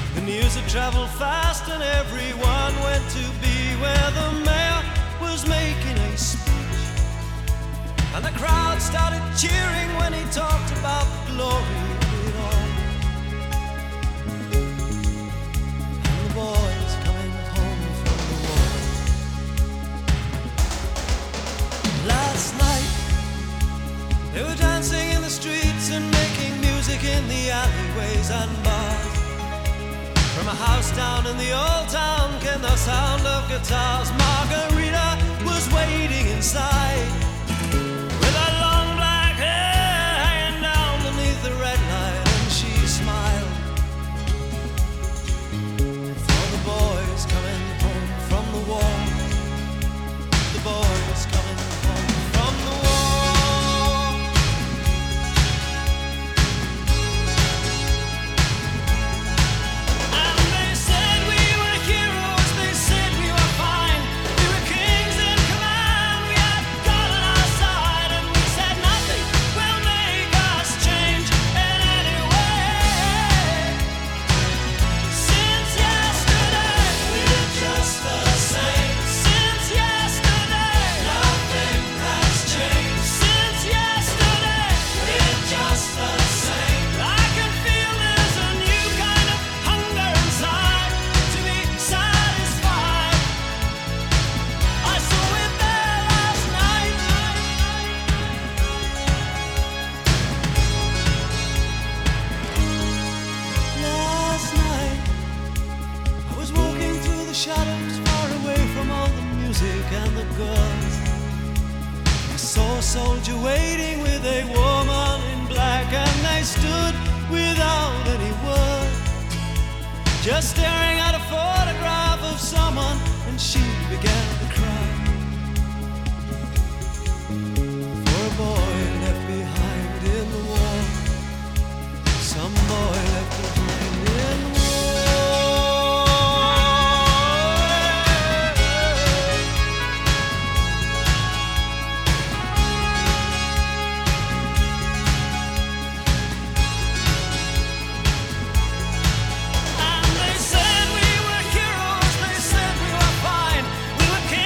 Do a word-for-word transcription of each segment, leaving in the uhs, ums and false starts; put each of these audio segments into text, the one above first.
The news had traveled fast and everyone went to be where the mayor was making a speech. And the crowd started cheering when he talked about the glory of it all. And the boys coming home from the war. Last night they were dancing in the streets and making music in the alleyways and bars. From a house down in the old town came the sound of guitars. Margarita was waiting inside with her long black hair hanging down beneath the red light, and she smiled for the boys coming home from the war. The boys coming home from the war. Shadows far away from all the music and the girls. I saw a soldier waiting with a woman in black, and they stood without any word, just staring at a photograph of someone, and she began to cry for a boy left behind in the war. Some boy left behind in the war. We were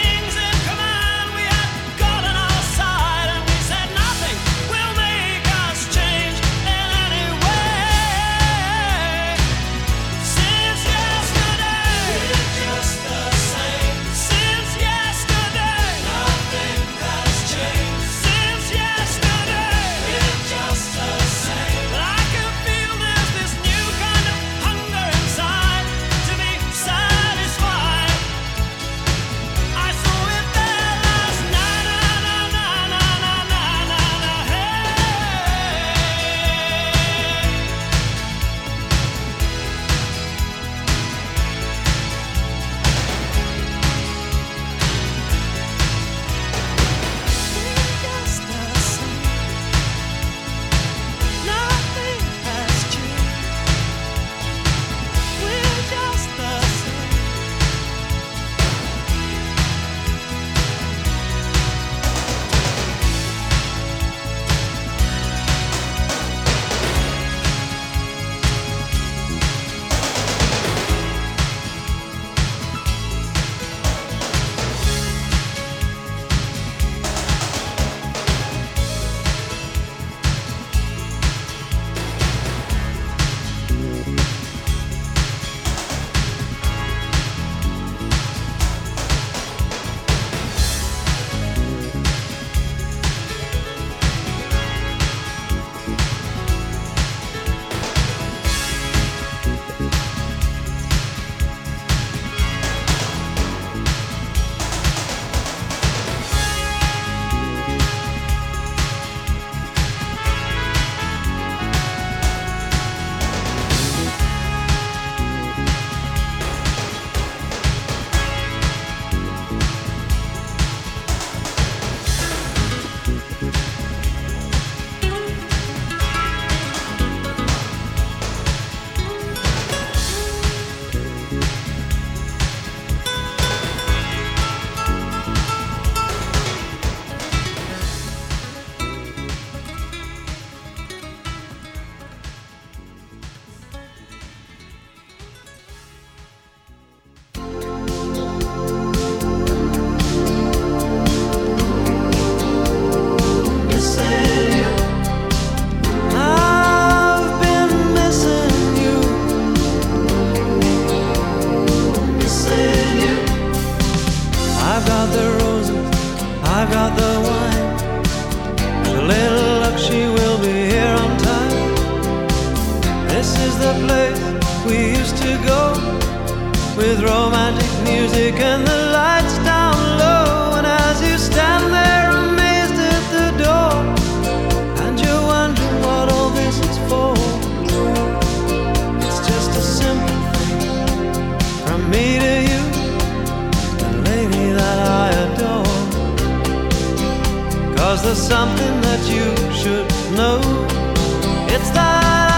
with romantic music and the lights down low. And as you stand there amazed at the door, and you're wondering what all this is for, it's just a simple thing from me to you, the lady that I adore. 'Cause there's something that you should know. It's that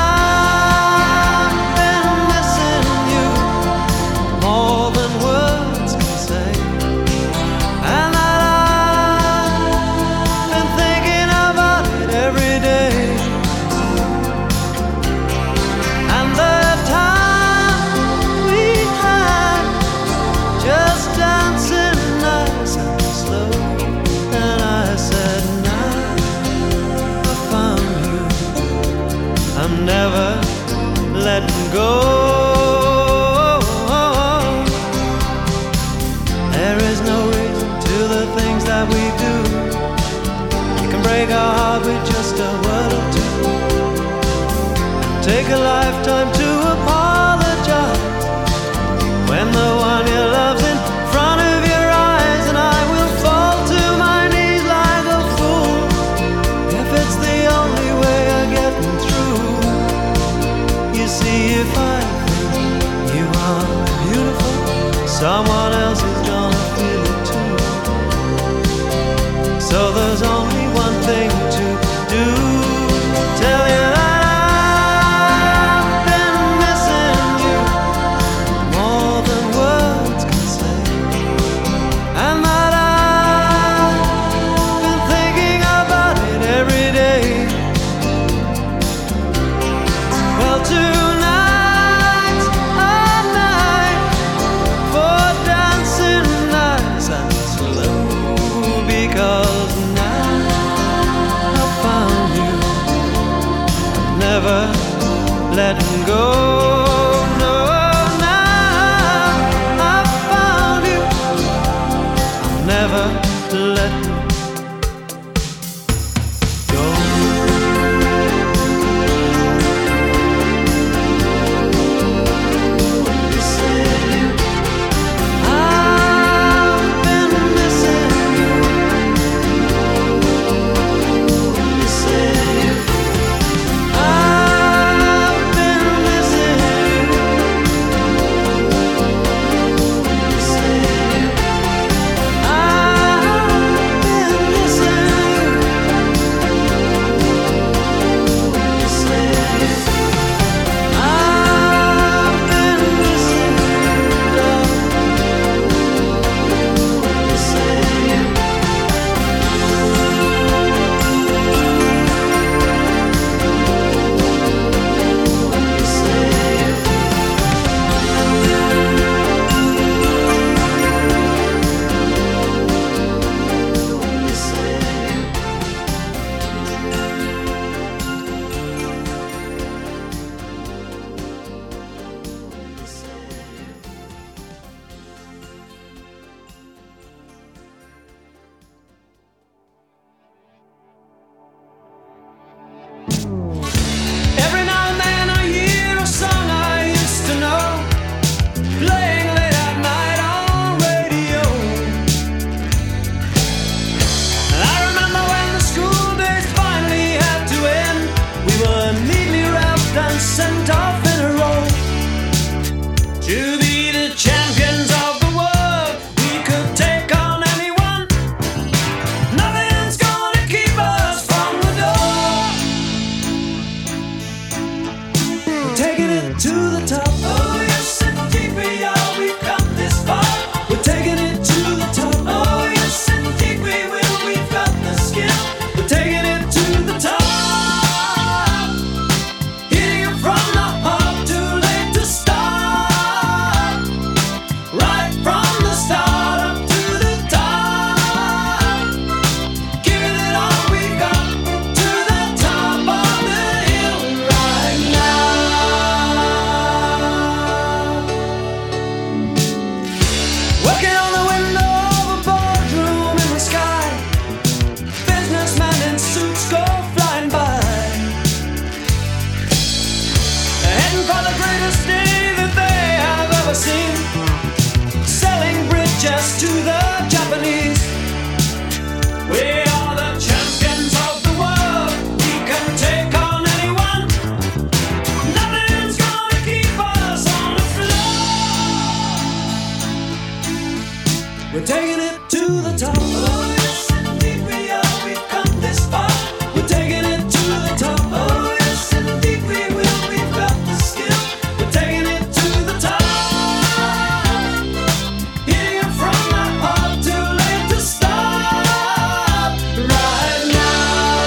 more than words can say, and that I've been thinking about it every day. And the time we had, just dancing nice and slow, and I said, now I found you, taking it to the top. Oh yes, indeed we are. We've come this far. We're taking it to the top. Oh yes, indeed we will. We've got the skill. We're taking it to the top. Hitting it from the heart, too late to stop. Right now.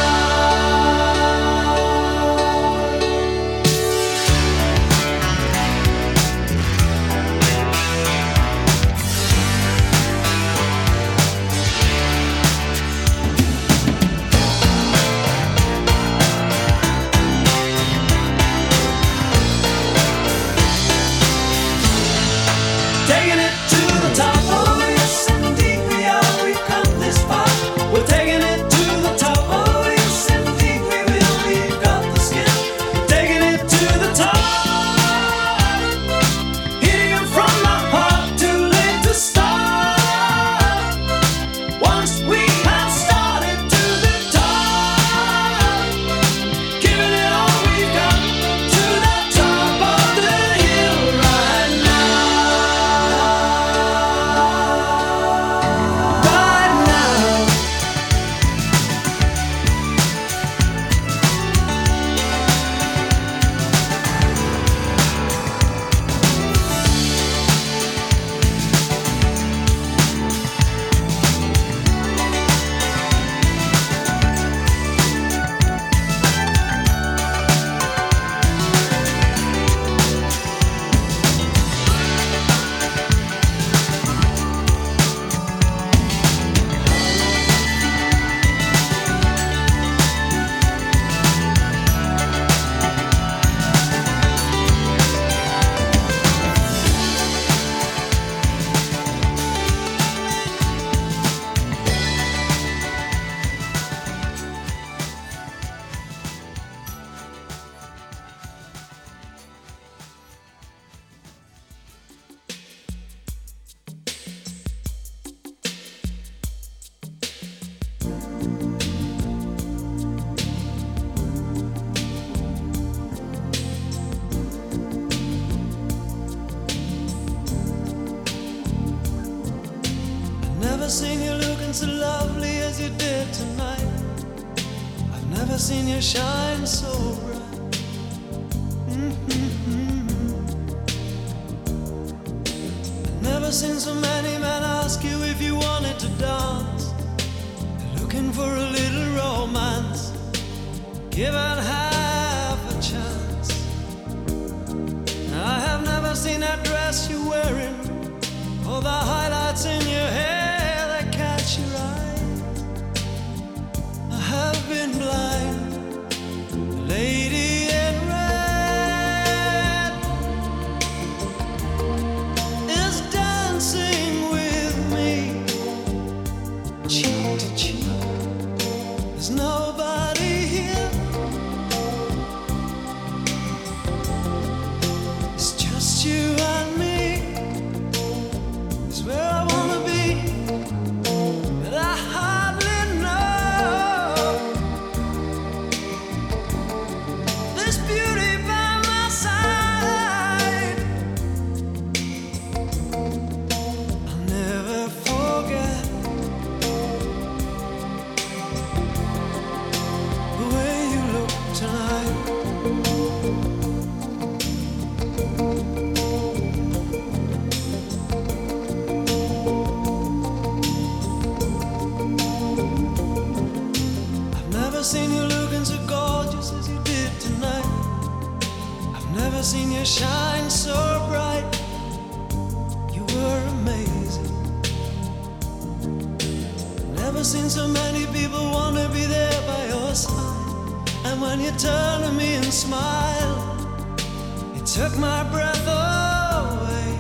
Taking it to the top. Oh yes, indeed we are. We've come this far. We're taking it to the top. Oh yes, indeed we will. We've got the skill. Taking it to the top. Hitting it from the heart, too late to stop. Once we have started to the top, giving it all we've got to the top of the hill right now. Right now. Never seen you looking so lovely as you did tonight. I've never seen you shine so bright. Mm-hmm. I've never seen so many men ask you if you wanted to dance. They're looking for a little romance, given half a chance. I have never seen that dress you're wearing, or the highlights in your hair that catch your eye. I have been blind. The lady in red is dancing with me, cheek to cheek. There's nobody here. It's just you and me. It's where I wanna be, but I hardly know. This beauty by my side, I'll never forget the way you look tonight. I've never seen you looking so gorgeous as you did tonight. I've never seen you shine so bright. You were amazing. Never seen so many people want to be there by your side. And when you turned to me and smiled, it took my breath away.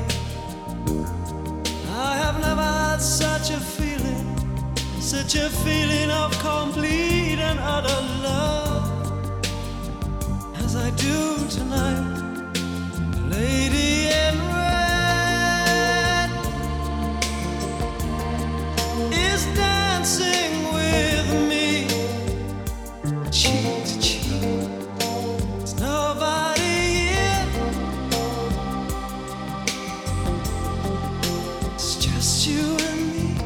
I have never had such a feeling, such a feeling of complete and utter love as I do tonight. The lady in red is dancing with me, cheek to cheek. There's nobody here. It's just you and me.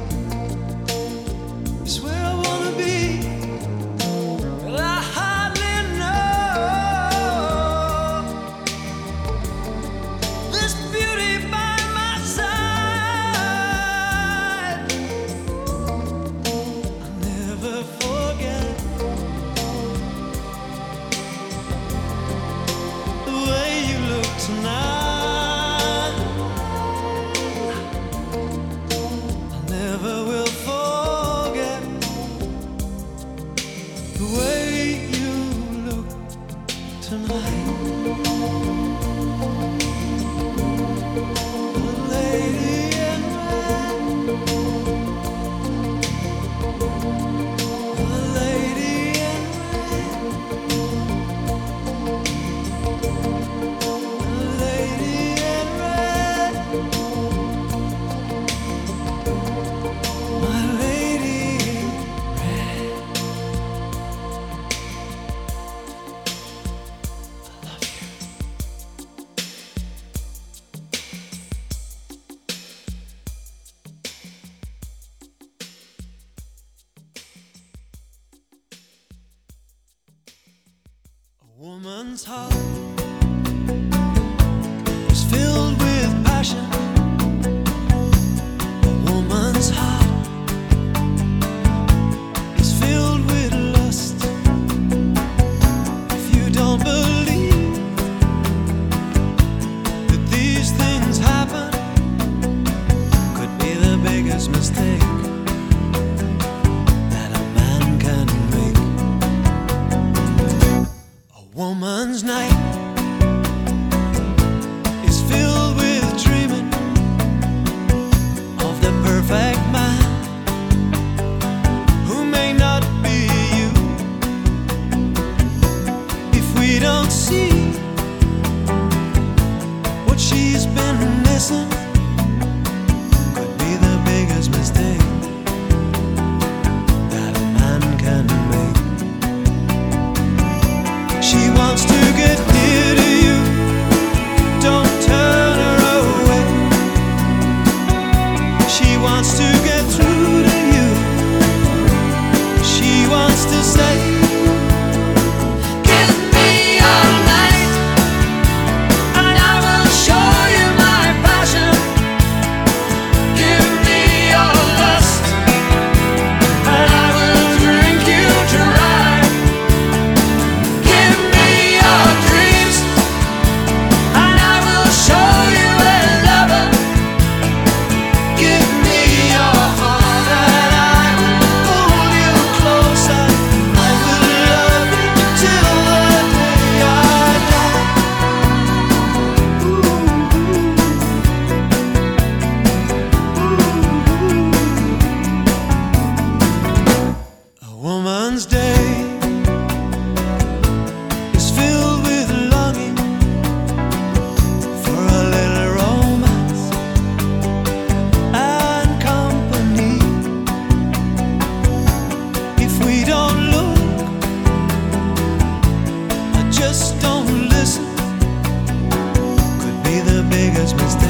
woman's heart is filled with passion. A woman's heart is filled with lust. If you don't believe that these things happen, could be the biggest mistake that a man can make. A woman's night is filled with dreaming of the perfect man who may not be you. If we don't see what she's been missing, could be the biggest mistake that a man can make. She wants to get near to you, don't turn her away. She wants to get through to you. She wants to say, give me all night, and I will show you my passion. Give me your lust, and I will drink you dry. Give me your dreams, and I will show you a lover. Give me your heart, and I will hold you closer. I will love you till the day I die. A woman's day is filled with longing for a little romance and company. If we don't look or just don't listen, could be the biggest mistake